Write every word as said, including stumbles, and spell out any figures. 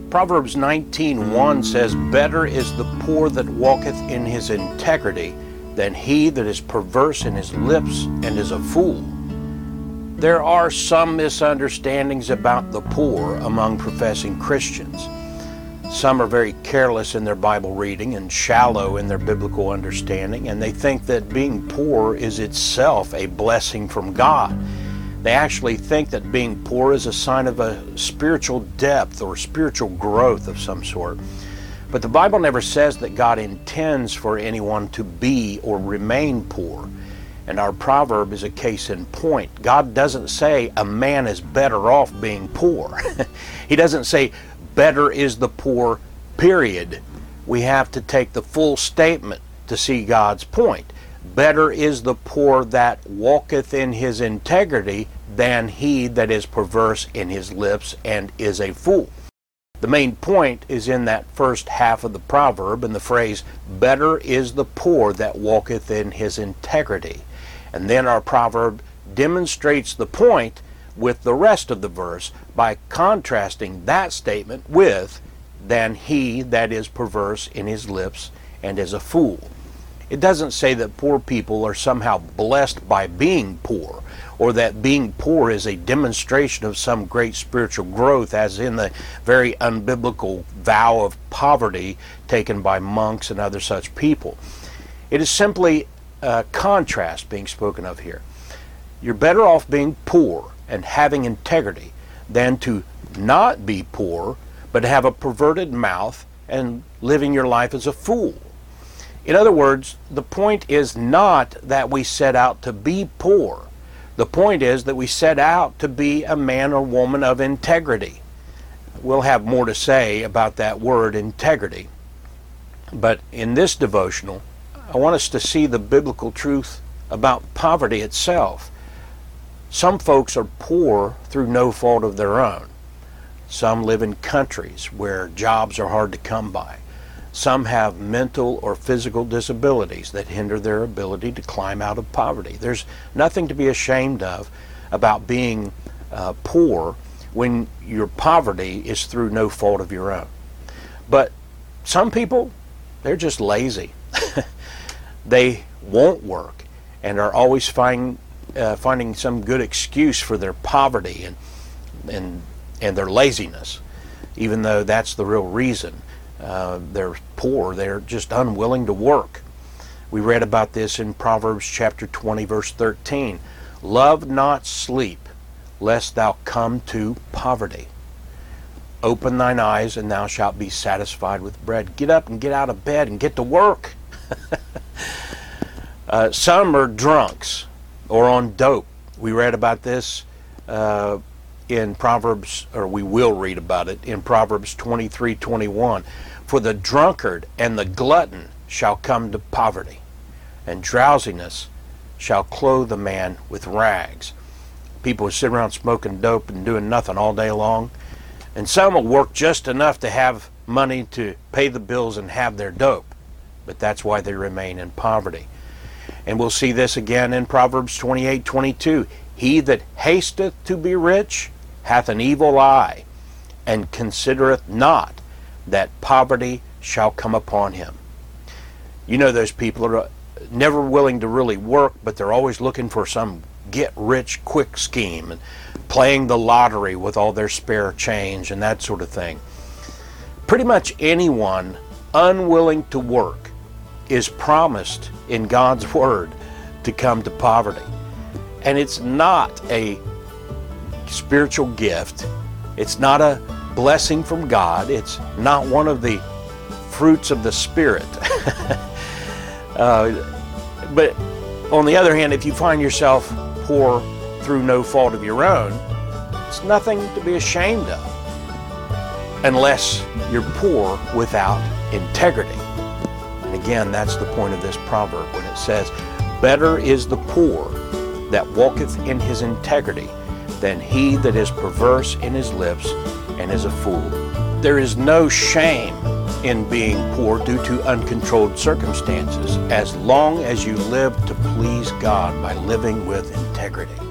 Proverbs nineteen one says, "Better is the poor that walketh in his integrity than he that is perverse in his lips and is a fool." There are some misunderstandings about the poor among professing Christians. Some are very careless in their Bible reading and shallow in their biblical understanding, and they think that being poor is itself a blessing from God. They actually think that being poor is a sign of a spiritual depth or spiritual growth of some sort. But the Bible never says that God intends for anyone to be or remain poor. And our proverb is a case in point. God doesn't say a man is better off being poor. He doesn't say better is the poor, period. We have to take the full statement to see God's point. Better is the poor that walketh in his integrity than he that is perverse in his lips and is a fool. The main point is in that first half of the proverb, in the phrase, "Better is the poor that walketh in his integrity." And then our proverb demonstrates the point with the rest of the verse by contrasting that statement with, "than he that is perverse in his lips and is a fool." It doesn't say that poor people are somehow blessed by being poor, or that being poor is a demonstration of some great spiritual growth, as in the very unbiblical vow of poverty taken by monks and other such people. It is simply a contrast being spoken of here. You're better off being poor and having integrity than to not be poor but have a perverted mouth and living your life as a fool. In other words, the point is not that we set out to be poor. The point is that we set out to be a man or woman of integrity. We'll have more to say about that word integrity. But in this devotional, I want us to see the biblical truth about poverty itself. Some folks are poor through no fault of their own. Some live in countries where jobs are hard to come by. Some have mental or physical disabilities that hinder their ability to climb out of poverty. There's nothing to be ashamed of about being uh, poor when your poverty is through no fault of your own. But some people, they're just lazy. They won't work and are always find, uh, finding some good excuse for their poverty and, and, and their laziness, even though that's the real reason. Uh, they're poor. They're just unwilling to work. We read about this in Proverbs chapter twenty, verse thirteen. "Love not sleep, lest thou come to poverty. Open thine eyes, and thou shalt be satisfied with bread." Get up and get out of bed and get to work. uh, some are drunks or on dope. We read about this uh, in Proverbs, or we will read about it in Proverbs twenty-three twenty-one. "For the drunkard and the glutton shall come to poverty, and drowsiness shall clothe a man with rags." People who sit around smoking dope and doing nothing all day long, and some will work just enough to have money to pay the bills and have their dope, but that's why they remain in poverty. And we'll see this again in Proverbs twenty-eight twenty-two. "He that hasteth to be rich hath an evil eye, and considereth not that poverty shall come upon him." You know, those people are never willing to really work, but they're always looking for some get-rich-quick scheme and playing the lottery with all their spare change and that sort of thing. Pretty much anyone unwilling to work is promised in God's Word to come to poverty. And it's not a spiritual gift. It's not a blessing from God. It's not one of the fruits of the Spirit. uh, but on the other hand, if you find yourself poor through no fault of your own, it's nothing to be ashamed of, unless you're poor without integrity. And again, that's the point of this proverb when it says, "Better is the poor that walketh in his integrity than he that is perverse in his lips and is a fool." There is no shame in being poor due to uncontrolled circumstances, as long as you live to please God by living with integrity.